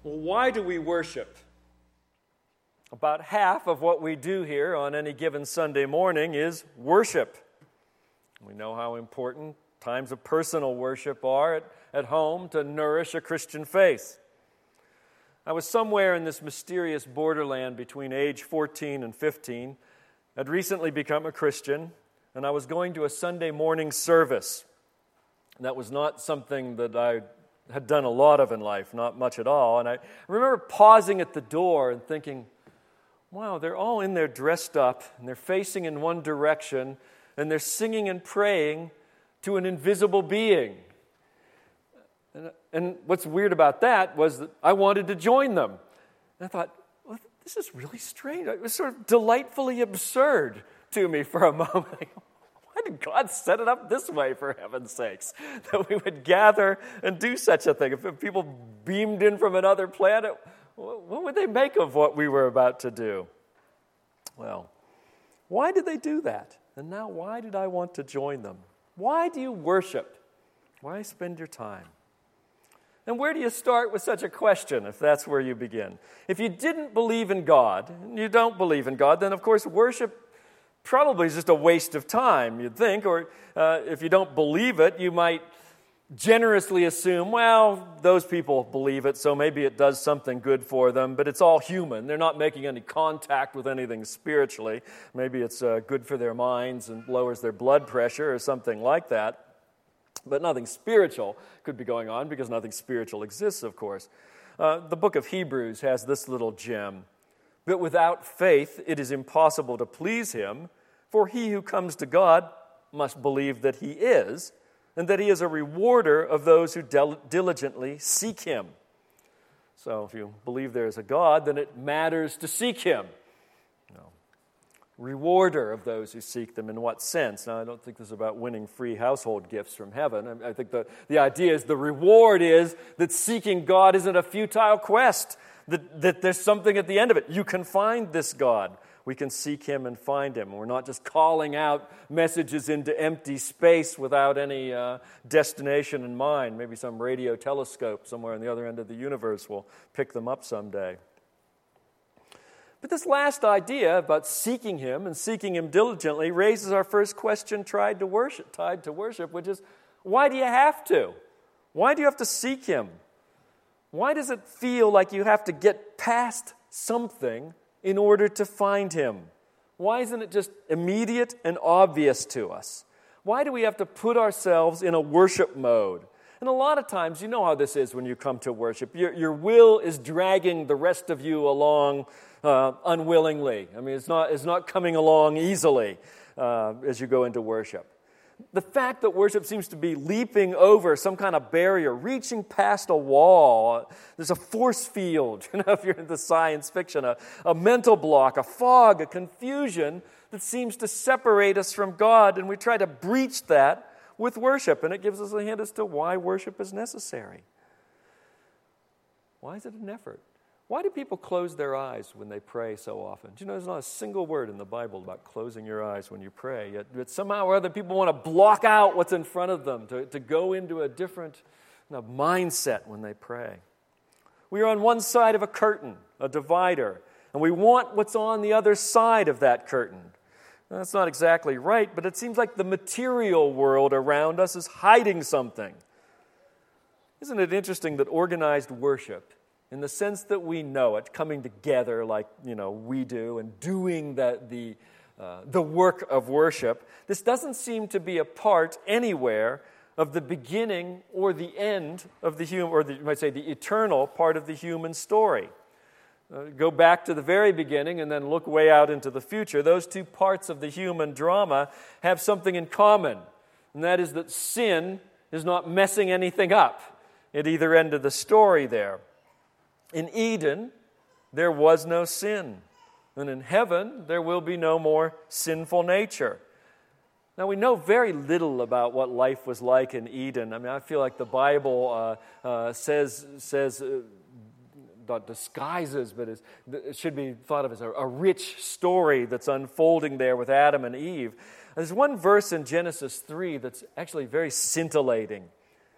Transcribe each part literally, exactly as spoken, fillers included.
Well, why do we worship? About half of what we do here on any given Sunday morning is worship. We know how important times of personal worship are at, at home to nourish a Christian faith. I was somewhere in this mysterious borderland between age fourteen and fifteen. I'd recently become a Christian, and I was going to a Sunday morning service. That was not something that I had done a lot of in life, not much at all. And I remember pausing at the door and thinking, wow, they're all in there dressed up, and they're facing in one direction, and they're singing and praying to an invisible being. And, and what's weird about that was that I wanted to join them. And I thought, well, this is really strange. It was sort of delightfully absurd to me for a moment. Why did God set it up this way, for heaven's sakes, that we would gather and do such a thing? If people beamed in from another planet, what would they make of what we were about to do? Well, why did they do that? And now, why did I want to join them? Why do you worship? Why spend your time? And where do you start with such a question, if that's where you begin? If you didn't believe in God, and you don't believe in God, then of course worship probably is just a waste of time, you'd think. Or uh, if you don't believe it, you might generously assume, well, those people believe it, so maybe it does something good for them, but it's all human. They're not making any contact with anything spiritually. Maybe it's uh, good for their minds and lowers their blood pressure or something like that. But nothing spiritual could be going on because nothing spiritual exists, of course. Uh, the book of Hebrews has this little gem. But without faith, it is impossible to please him, for he who comes to God must believe that he is, and that he is a rewarder of those who del- diligently seek him. So if you believe there is a God, then it matters to seek him. No. Rewarder of those who seek them, in what sense? Now, I don't think this is about winning free household gifts from heaven. I, I think the, the idea is the reward is that seeking God isn't a futile quest, that, that there's something at the end of it. You can find this God. We can seek him and find him. We're not just calling out messages into empty space without any uh, destination in mind. Maybe some radio telescope somewhere on the other end of the universe will pick them up someday. But this last idea about seeking him and seeking him diligently raises our first question tied to worship, tied to worship, which is, why do you have to? Why do you have to seek him? Why does it feel like you have to get past something in order to find him? Why isn't it just immediate and obvious to us? Why do we have to put ourselves in a worship mode? And a lot of times, you know how this is when you come to worship. Your, your will is dragging the rest of you along uh, unwillingly. I mean, it's not, it's not coming along easily uh, as you go into worship. The fact that worship seems to be leaping over some kind of barrier, reaching past a wall. There's a force field, you know, if you're into science fiction, a, a mental block, a fog, a confusion that seems to separate us from God, and we try to breach that with worship, and it gives us a hint as to why worship is necessary. Why is it an effort? Why do people close their eyes when they pray so often? Do you know there's not a single word in the Bible about closing your eyes when you pray, yet, yet somehow or other people want to block out what's in front of them, to, to go into a different you know, mindset when they pray. We are on one side of a curtain, a divider, and we want what's on the other side of that curtain. Now, that's not exactly right, but it seems like the material world around us is hiding something. Isn't it interesting that organized worship, in the sense that we know it, coming together like you know we do and doing the the, uh, the work of worship, this doesn't seem to be a part anywhere of the beginning or the end of the human, or the, you might say the eternal part of the human story. Uh, go back to the very beginning and then look way out into the future. Those two parts of the human drama have something in common, and that is that sin is not messing anything up at either end of the story there. In Eden, there was no sin. And in heaven, there will be no more sinful nature. Now, we know very little about what life was like in Eden. I mean, I feel like the Bible uh, uh, says, says uh, not disguises, but is, it should be thought of as a, a rich story that's unfolding there with Adam and Eve. There's one verse in Genesis three that's actually very scintillating.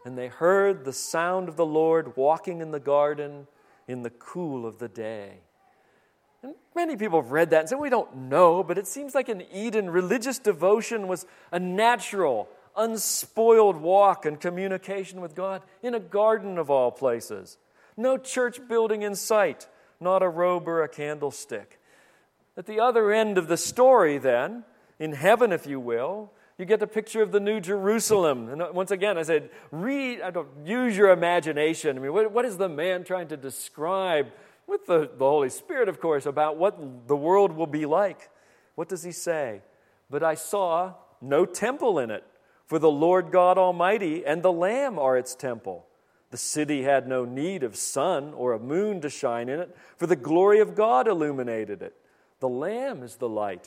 and they heard the sound of the Lord walking in the garden in the cool of the day. And many people have read that and said, we don't know, but it seems like in Eden, religious devotion was a natural, unspoiled walk and communication with God in a garden of all places. No church building in sight, not a robe or a candlestick. At the other end of the story then, in heaven if you will, you get a picture of the New Jerusalem. And once again, I said, read, I don't use your imagination. I mean, what, what is the man trying to describe with the, the Holy Spirit, of course, about what the world will be like? What does he say? But I saw no temple in it, for the Lord God Almighty and the Lamb are its temple. The city had no need of sun or a moon to shine in it, for the glory of God illuminated it. The Lamb is the light.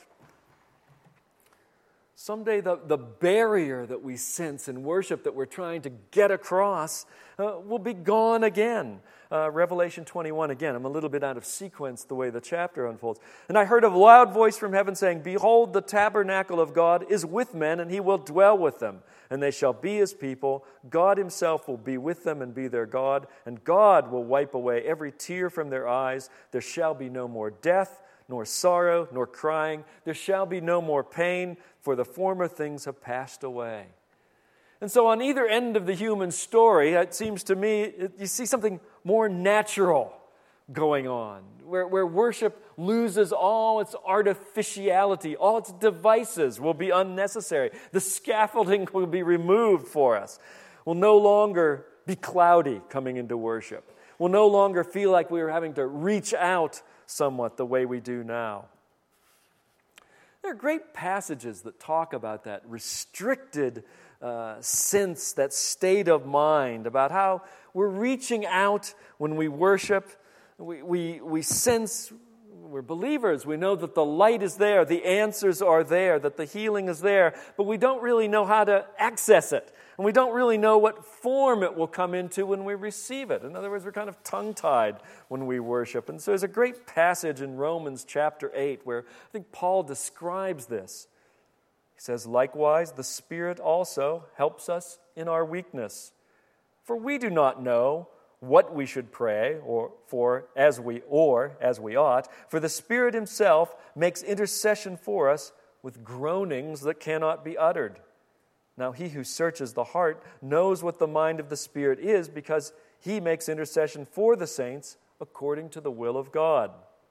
Someday the, the barrier that we sense in worship that we're trying to get across uh, will be gone again. Uh, Revelation twenty-one, again, I'm a little bit out of sequence the way the chapter unfolds. And I heard a loud voice from heaven saying, Behold, the tabernacle of God is with men, and he will dwell with them. And they shall be his people. God himself will be with them and be their God. And God will wipe away every tear from their eyes. There shall be no more death, nor sorrow, nor crying. There shall be no more pain, for the former things have passed away. And so on either end of the human story, it seems to me, it, you see something more natural going on, where, where worship loses all its artificiality, all its devices will be unnecessary. The scaffolding will be removed for us. We'll no longer be cloudy coming into worship. We'll no longer feel like we are having to reach out somewhat the way we do now. There are great passages that talk about that restricted uh, sense, that state of mind, about how we're reaching out when we worship. We, we, we sense we're believers. We know that the light is there, the answers are there, that the healing is there, but we don't really know how to access it. And we don't really know what form it will come into when we receive it. In other words, we're kind of tongue-tied when we worship. And so there's a great passage in Romans chapter eight where I think Paul describes this. He says, Likewise, the Spirit also helps us in our weakness. For we do not know what we should pray or for as we or as we ought, for the Spirit himself makes intercession for us with groanings that cannot be uttered. Now he who searches the heart knows what the mind of the Spirit is, because he makes intercession for the saints according to the will of God.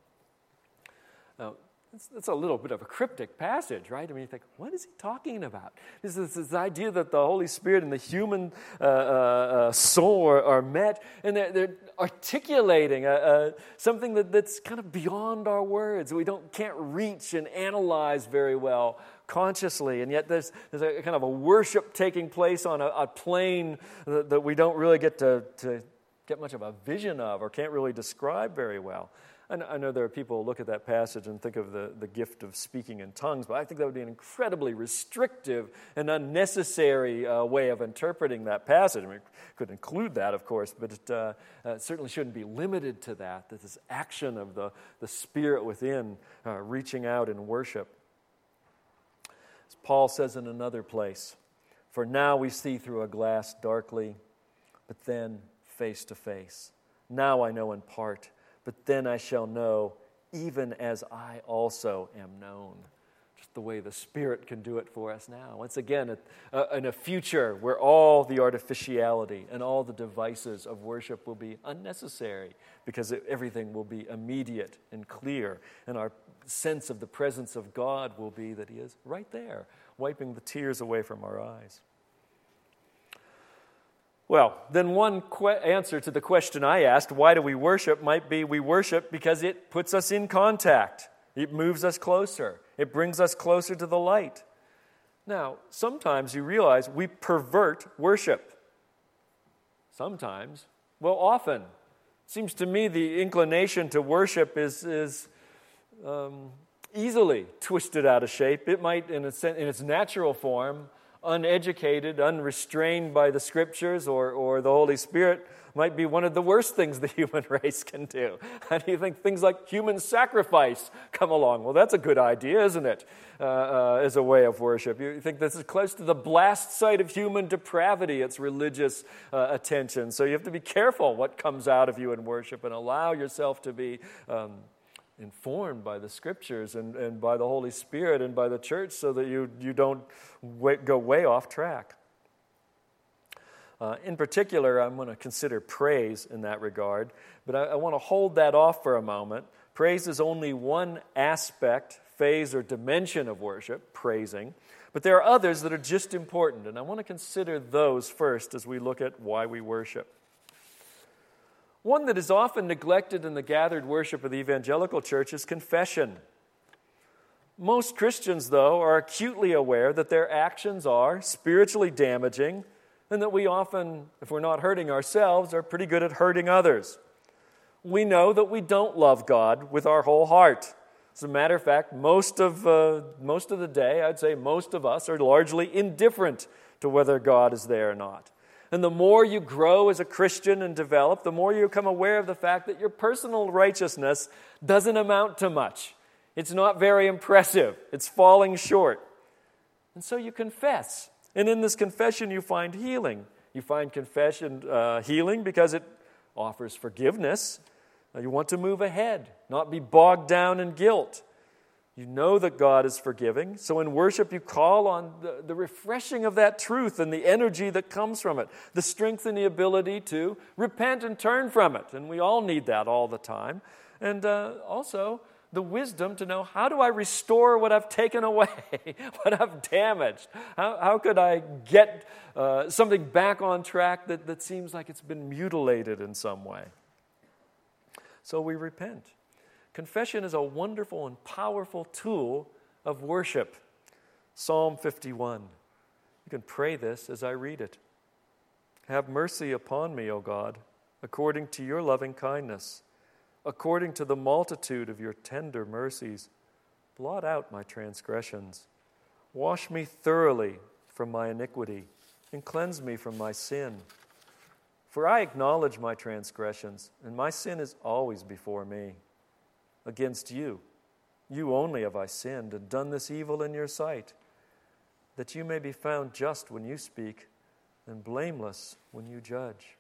Now, that's, that's a little bit of a cryptic passage, right? I mean, you think, what is he talking about? This is this idea that the Holy Spirit and the human uh, uh, uh, soul are, are met, and they're, they're articulating a, a, something that, that's kind of beyond our words. We don't can't reach and analyze very well consciously, and yet there's, there's a kind of a worship taking place on a, a plane that, that we don't really get to, to get much of a vision of or can't really describe very well. And I know there are people who look at that passage and think of the, the gift of speaking in tongues, but I think that would be an incredibly restrictive and unnecessary uh, way of interpreting that passage. I mean, it could include that, of course, but it uh, uh, certainly shouldn't be limited to that, that this action of the, the Spirit within uh, reaching out in worship. As Paul says in another place, For now we see through a glass darkly, but then face to face. Now I know in part, but then I shall know, even as I also am known. Just the way the Spirit can do it for us now. Once again, uh, in a future where all the artificiality and all the devices of worship will be unnecessary, because it, everything will be immediate and clear, and our sense of the presence of God will be that He is right there, wiping the tears away from our eyes. Well, then one que- answer to the question I asked, why do we worship, might be we worship because it puts us in contact. It moves us closer. It brings us closer to the light. Now, sometimes you realize we pervert worship. Sometimes, well, often. It seems to me the inclination to worship is, is um, easily twisted out of shape. It might, in, a sen- in its natural form, uneducated, unrestrained by the Scriptures or, or the Holy Spirit might be one of the worst things the human race can do. How do you think things like human sacrifice come along? Well, that's a good idea, isn't it, uh, uh, as a way of worship? You think this is close to the blast site of human depravity, its religious uh, attention. So you have to be careful what comes out of you in worship and allow yourself to be um, informed by the Scriptures and, and by the Holy Spirit and by the church so that you, you don't way, go way off track. Uh, in particular, I'm going to consider praise in that regard, but I, I want to hold that off for a moment. Praise is only one aspect, phase, or dimension of worship, praising, but there are others that are just important, and I want to consider those first as we look at why we worship. One that is often neglected in the gathered worship of the evangelical church is confession. Most Christians, though, are acutely aware that their actions are spiritually damaging and that we often, if we're not hurting ourselves, are pretty good at hurting others. We know that we don't love God with our whole heart. As a matter of fact, most of, uh, most of the day, I'd say most of us are largely indifferent to whether God is there or not. And the more you grow as a Christian and develop, the more you become aware of the fact that your personal righteousness doesn't amount to much. It's not very impressive. It's falling short. And so you confess. And in this confession, you find healing. You find confession uh, healing because it offers forgiveness. Uh, you want to move ahead, not be bogged down in guilt. You know that God is forgiving. So in worship, you call on the, the refreshing of that truth and the energy that comes from it, the strength and the ability to repent and turn from it. And we all need that all the time. And uh, also the wisdom to know, how do I restore what I've taken away, what I've damaged? How, how could I get uh, something back on track that, that seems like it's been mutilated in some way? So we repent. Confession is a wonderful and powerful tool of worship. Psalm fifty-one. You can pray this as I read it. Have mercy upon me, O God, according to your loving kindness. According to the multitude of your tender mercies, blot out my transgressions. Wash me thoroughly from my iniquity and cleanse me from my sin. For I acknowledge my transgressions, and my sin is always before me. Against you, you only have I sinned and done this evil in your sight, that you may be found just when you speak and blameless when you judge.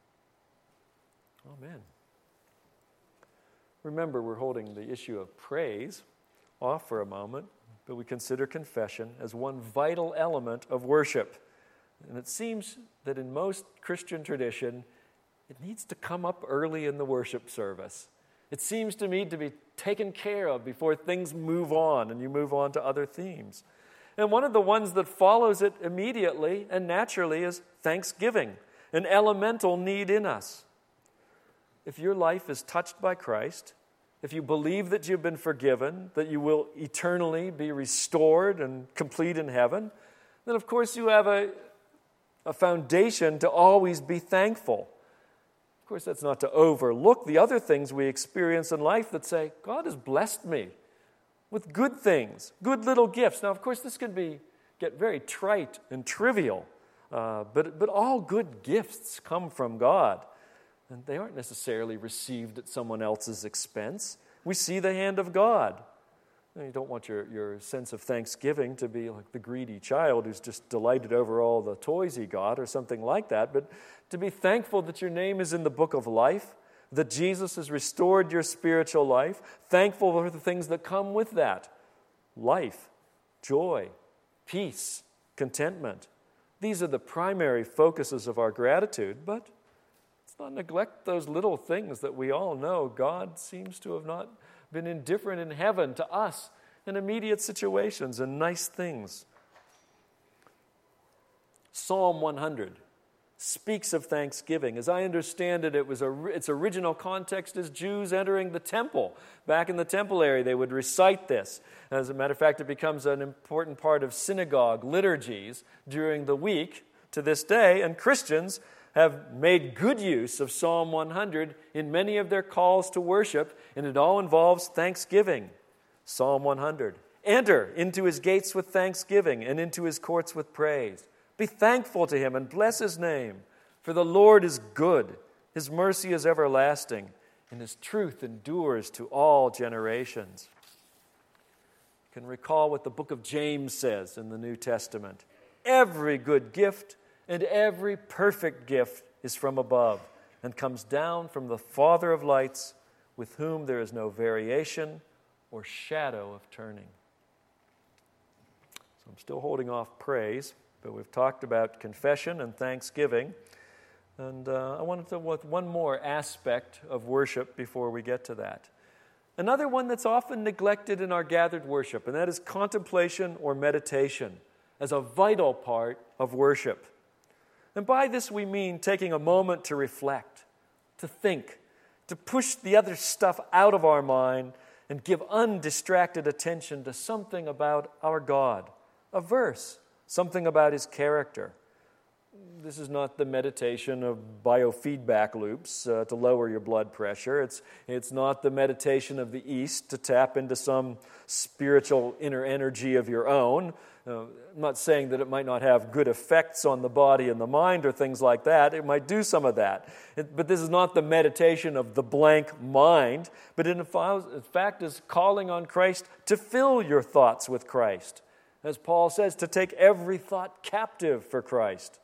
Amen. Remember, we're holding the issue of praise off for a moment, but we consider confession as one vital element of worship. And it seems that in most Christian tradition, it needs to come up early in the worship service. It seems to me to be taken care of before things move on and you move on to other themes. And one of the ones that follows it immediately and naturally is thanksgiving, an elemental need in us. If your life is touched by Christ, if you believe that you've been forgiven, that you will eternally be restored and complete in heaven, then of course you have a, a foundation to always be thankful. Of course, that's not to overlook the other things we experience in life that say, God has blessed me with good things, good little gifts. Now, of course, this can be get very trite and trivial, uh, but, but all good gifts come from God. And they aren't necessarily received at someone else's expense. We see the hand of God. You don't want your, your sense of thanksgiving to be like the greedy child who's just delighted over all the toys he got or something like that, but to be thankful that your name is in the book of life, that Jesus has restored your spiritual life, thankful for the things that come with that. Life, joy, peace, contentment. These are the primary focuses of our gratitude, but let's not neglect those little things that we all know God seems to have not been indifferent in heaven to us in immediate situations and nice things. Psalm one hundred speaks of thanksgiving. As I understand it, it was a, its original context is Jews entering the temple. Back in the temple area, they would recite this. As a matter of fact, it becomes an important part of synagogue liturgies during the week to this day, and Christians have made good use of Psalm one hundred in many of their calls to worship, and it all involves thanksgiving. Psalm one hundred. Enter into his gates with thanksgiving and into his courts with praise. Be thankful to him and bless his name, for the Lord is good. His mercy is everlasting, and His truth endures to all generations. You can recall what the book of James says in the New Testament. Every good gift and every perfect gift is from above and comes down from the Father of lights, with whom there is no variation or shadow of turning. So I'm still holding off praise, but we've talked about confession and thanksgiving. And uh, I wanted to with one more aspect of worship before we get to that. Another one that's often neglected in our gathered worship, and that is contemplation or meditation as a vital part of worship. And by this we mean taking a moment to reflect, to think, to push the other stuff out of our mind and give undistracted attention to something about our God, a verse, something about His character. This is not the meditation of biofeedback loops uh, to lower your blood pressure. It's, it's not the meditation of the East to tap into some spiritual inner energy of your own. Uh, I'm not saying that it might not have good effects on the body and the mind or things like that. It might do some of that. It, but this is not the meditation of the blank mind, but it in fact is calling on Christ to fill your thoughts with Christ. As Paul says, to take every thought captive for Christ.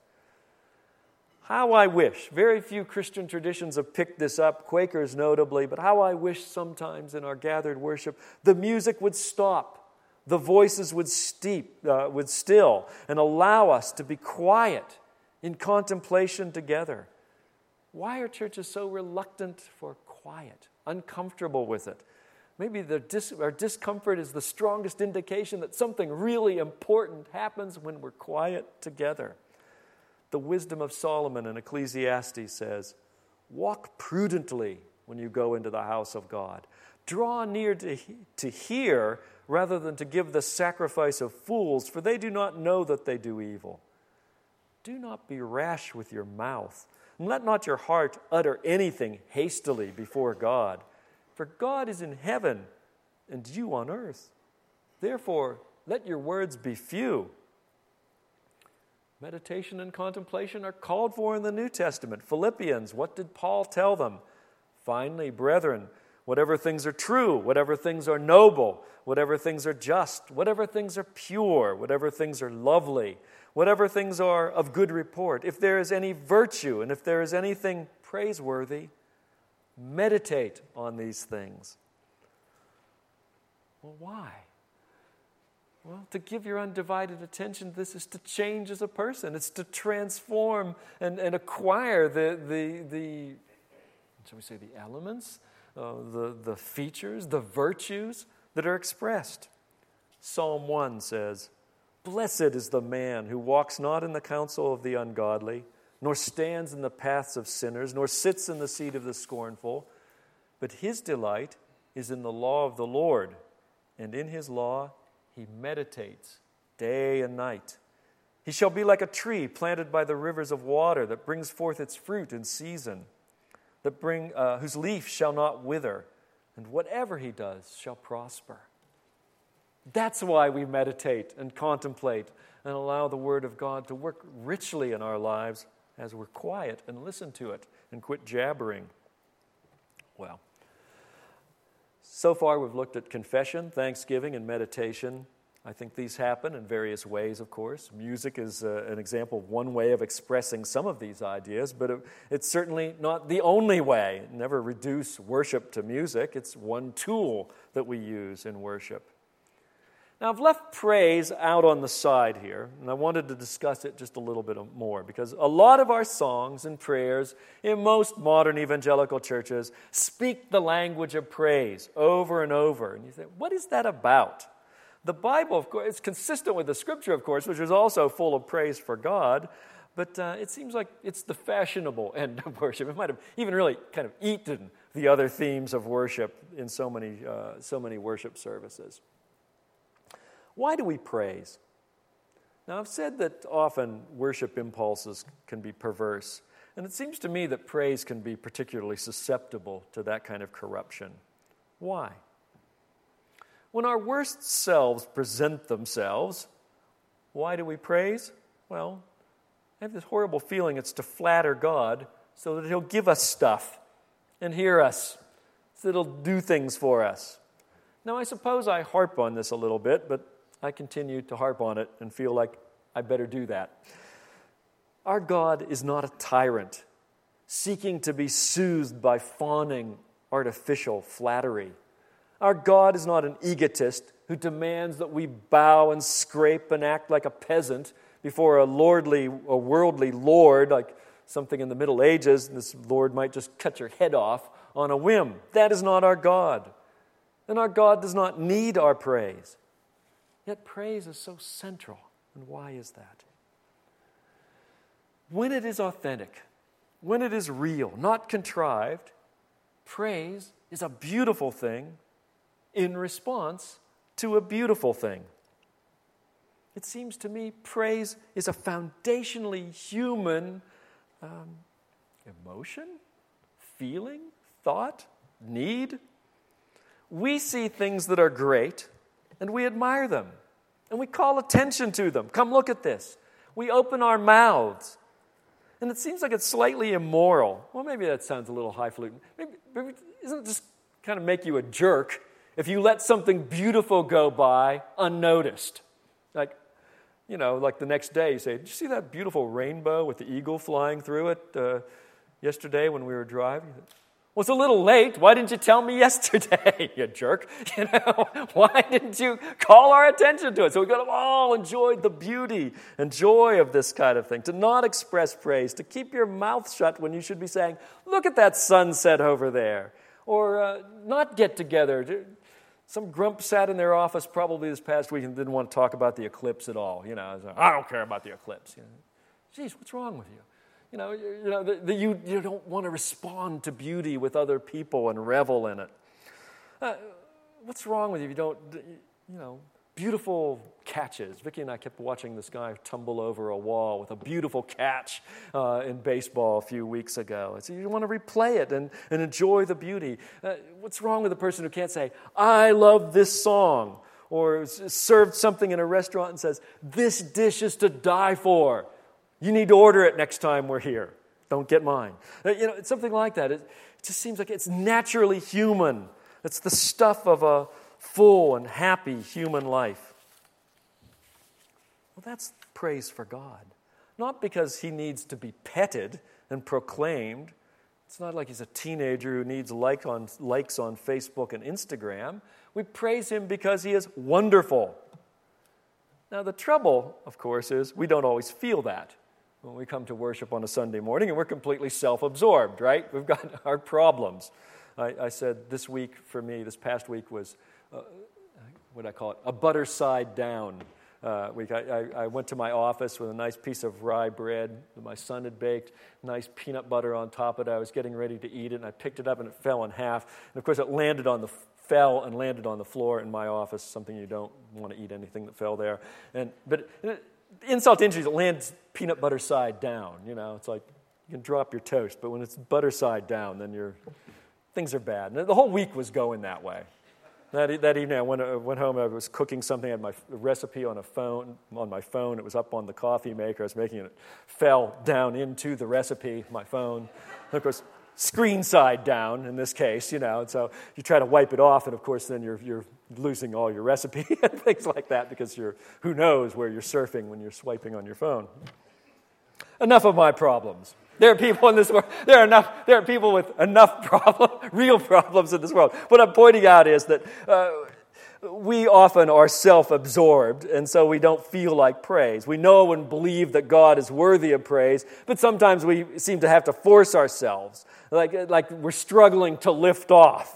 How I wish, very few Christian traditions have picked this up, Quakers notably, but how I wish sometimes in our gathered worship the music would stop. The voices would steep, uh, would still, and allow us to be quiet in contemplation together. Why are churches so reluctant for quiet, uncomfortable with it? Maybe the dis- our discomfort is the strongest indication that something really important happens when we're quiet together. The wisdom of Solomon in Ecclesiastes says, "Walk prudently when you go into the house of God. Draw near to, he- to hear rather than to give the sacrifice of fools, for they do not know that they do evil. Do not be rash with your mouth, and let not your heart utter anything hastily before God. For God is in heaven, and you on earth. Therefore, let your words be few." Meditation and contemplation are called for in the New Testament. Philippians, what did Paul tell them? "Finally, brethren, whatever things are true, whatever things are noble, whatever things are just, whatever things are pure, whatever things are lovely, whatever things are of good report, if there is any virtue and if there is anything praiseworthy, meditate on these things." Well, why? Well, to give your undivided attention, this is to change as a person. It's to transform and, and acquire the, the, the, shall we say, the elements, uh, the, the features, the virtues that are expressed. Psalm one says, "Blessed is the man who walks not in the counsel of the ungodly, nor stands in the paths of sinners, nor sits in the seat of the scornful, but his delight is in the law of the Lord, and in his law he meditates day and night. He shall be like a tree planted by the rivers of water that brings forth its fruit in season, that bring uh, whose leaf shall not wither, and whatever he does shall prosper." That's why we meditate and contemplate and allow the Word of God to work richly in our lives as we're quiet and listen to it and quit jabbering. Well, so far we've looked at confession, thanksgiving, and meditation. I think these happen in various ways, of course. Music is uh, an example of one way of expressing some of these ideas, but it, it's certainly not the only way. Never reduce worship to music. It's one tool that we use in worship. Now, I've left praise out on the side here, and I wanted to discuss it just a little bit more, because a lot of our songs and prayers in most modern evangelical churches speak the language of praise over and over. And you say, what is that about? The Bible, of course, is consistent with the Scripture, of course, which is also full of praise for God, but uh, it seems like it's the fashionable end of worship. It might have even really kind of eaten the other themes of worship in so many, uh, so many worship services. Why do we praise? Now, I've said that often worship impulses can be perverse, and it seems to me that praise can be particularly susceptible to that kind of corruption. Why? When our worst selves present themselves, why do we praise? Well, I have this horrible feeling it's to flatter God so that He'll give us stuff and hear us, so that He'll do things for us. Now, I suppose I harp on this a little bit, but I continue to harp on it and feel like I better do that. Our God is not a tyrant, seeking to be soothed by fawning, artificial flattery. Our God is not an egotist who demands that we bow and scrape and act like a peasant before a lordly, a worldly lord, like something in the Middle Ages. This lord might just cut your head off on a whim. That is not our God. And our God does not need our praise. Yet praise is so central. And why is that? When it is authentic, when it is real, not contrived, praise is a beautiful thing in response to a beautiful thing. It seems to me praise is a foundationally human um, emotion, feeling, thought, need. We see things that are great and we admire them and we call attention to them. Come look at this. We open our mouths. And it seems like it's slightly immoral. Well, maybe that sounds a little highfalutin. Maybe, maybe doesn't it just kind of make you a jerk if you let something beautiful go by unnoticed? Like, you know, like the next day you say, did you see that beautiful rainbow with the eagle flying through it uh, yesterday when we were driving? Well, it's a little late. Why didn't you tell me yesterday, you jerk? You know, why didn't you call our attention to it? So we got to all enjoy the beauty and joy of this kind of thing. To not express praise, to keep your mouth shut when you should be saying, look at that sunset over there. Or uh, not get together. Some grump sat in their office probably this past week and didn't want to talk about the eclipse at all. You know, like, I don't care about the eclipse. You know, geez, what's wrong with you? You know, you, you know, the, the, you you don't want to respond to beauty with other people and revel in it. Uh, what's wrong with you if you don't, you know, beautiful catches. Vicki and I kept watching this guy tumble over a wall with a beautiful catch uh, in baseball a few weeks ago. And so you want to replay it and, and enjoy the beauty. Uh, what's wrong with a person who can't say, I love this song, or served something in a restaurant and says, this dish is to die for. You need to order it next time we're here. Don't get mine. You know, it's something like that. It, it just seems like it's naturally human. It's the stuff of a full and happy human life. Well, that's praise for God. Not because He needs to be petted and proclaimed. It's not like He's a teenager who needs like on, likes on Facebook and Instagram. We praise Him because He is wonderful. Now, the trouble, of course, is we don't always feel that when we come to worship on a Sunday morning, and we're completely self-absorbed, right? We've got our problems. I, I said this week for me, this past week was, uh, what do I call it, a butter side down uh, week. I, I, I went to my office with a nice piece of rye bread that my son had baked, nice peanut butter on top of it. I was getting ready to eat it, and I picked it up, and it fell in half. And, of course, it landed on the fell and landed on the floor in my office, something you don't want to eat anything that fell there. And But insult to injury, it lands peanut butter side down. You know, it's like you can drop your toast, but when it's butter side down, then you're, things are bad. And the whole week was going that way. That, that evening I went, I went home, I was cooking something, I had my recipe on a phone, on my phone, it was up on the coffee maker, I was making it, it fell down into the recipe, my phone. And of course, screen side down in this case, you know, and so you try to wipe it off, and of course then you're you're losing all your recipe and things like that because you're, who knows where you're surfing when you're swiping on your phone. Enough of my problems. There are people in this world, there are enough, there are people with enough problem, real problems in this world. What I'm pointing out is that uh, we often are self-absorbed, and so we don't feel like praise. We know and believe that God is worthy of praise, but sometimes we seem to have to force ourselves, like, like we're struggling to lift off.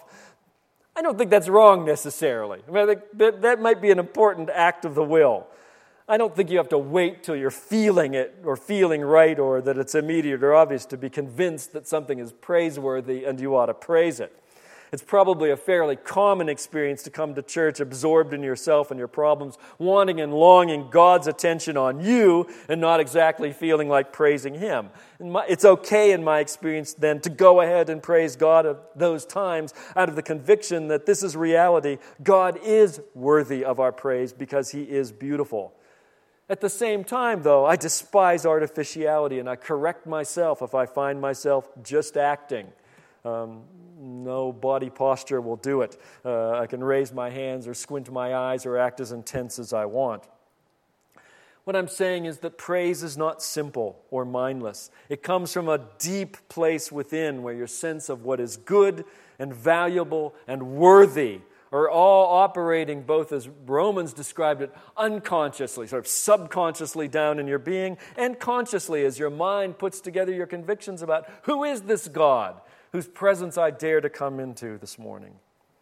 I don't think that's wrong necessarily. I mean, I think that, that might be an important act of the will. I don't think you have to wait till you're feeling it or feeling right or that it's immediate or obvious to be convinced that something is praiseworthy and you ought to praise it. It's probably a fairly common experience to come to church absorbed in yourself and your problems, wanting and longing God's attention on you and not exactly feeling like praising Him. And my, it's okay in my experience then to go ahead and praise God at those times out of the conviction that this is reality. God is worthy of our praise because He is beautiful. At the same time, though, I despise artificiality, and I correct myself if I find myself just acting. Um, no body posture will do it. Uh, I can raise my hands or squint my eyes or act as intense as I want. What I'm saying is that praise is not simple or mindless. It comes from a deep place within where your sense of what is good and valuable and worthy are all operating both, as Romans described it, unconsciously, sort of subconsciously down in your being, and consciously as your mind puts together your convictions about who is this God whose presence I dare to come into this morning.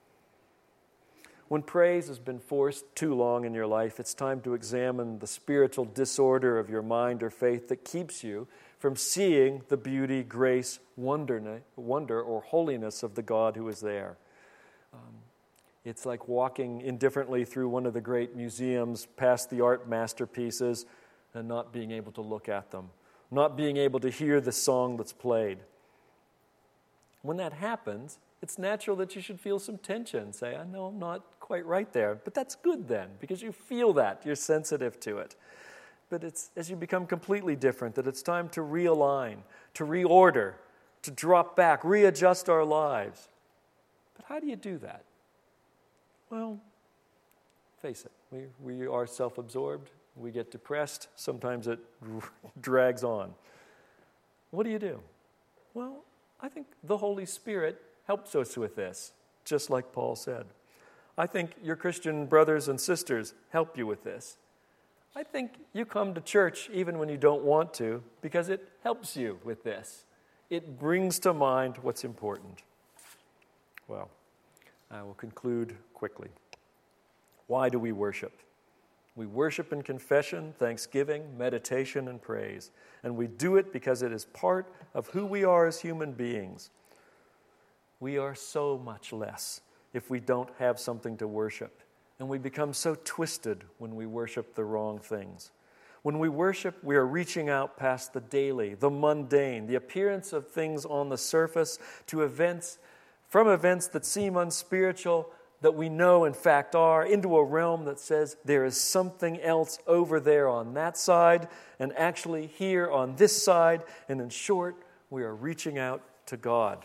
When praise has been forced too long in your life, it's time to examine the spiritual disorder of your mind or faith that keeps you from seeing the beauty, grace, wonder, wonder or holiness of the God who is there. Um, It's like walking indifferently through one of the great museums past the art masterpieces and not being able to look at them, not being able to hear the song that's played. When that happens, it's natural that you should feel some tension. Say, I know I'm not quite right there, but that's good then, because you feel that, you're sensitive to it. But it's as you become completely different that it's time to realign, to reorder, to drop back, readjust our lives. But how do you do that? Well, face it, we, we are self-absorbed, we get depressed, sometimes it drags on. What do you do? Well, I think the Holy Spirit helps us with this, just like Paul said. I think your Christian brothers and sisters help you with this. I think you come to church even when you don't want to because it helps you with this. It brings to mind what's important. Well, I will conclude quickly. Why do we worship? We worship in confession, thanksgiving, meditation, and praise. And we do it because it is part of who we are as human beings. We are so much less if we don't have something to worship. And we become so twisted when we worship the wrong things. When we worship, we are reaching out past the daily, the mundane, the appearance of things on the surface to events from events that seem unspiritual, that we know in fact are, into a realm that says there is something else over there on that side, and actually here on this side, and in short, we are reaching out to God.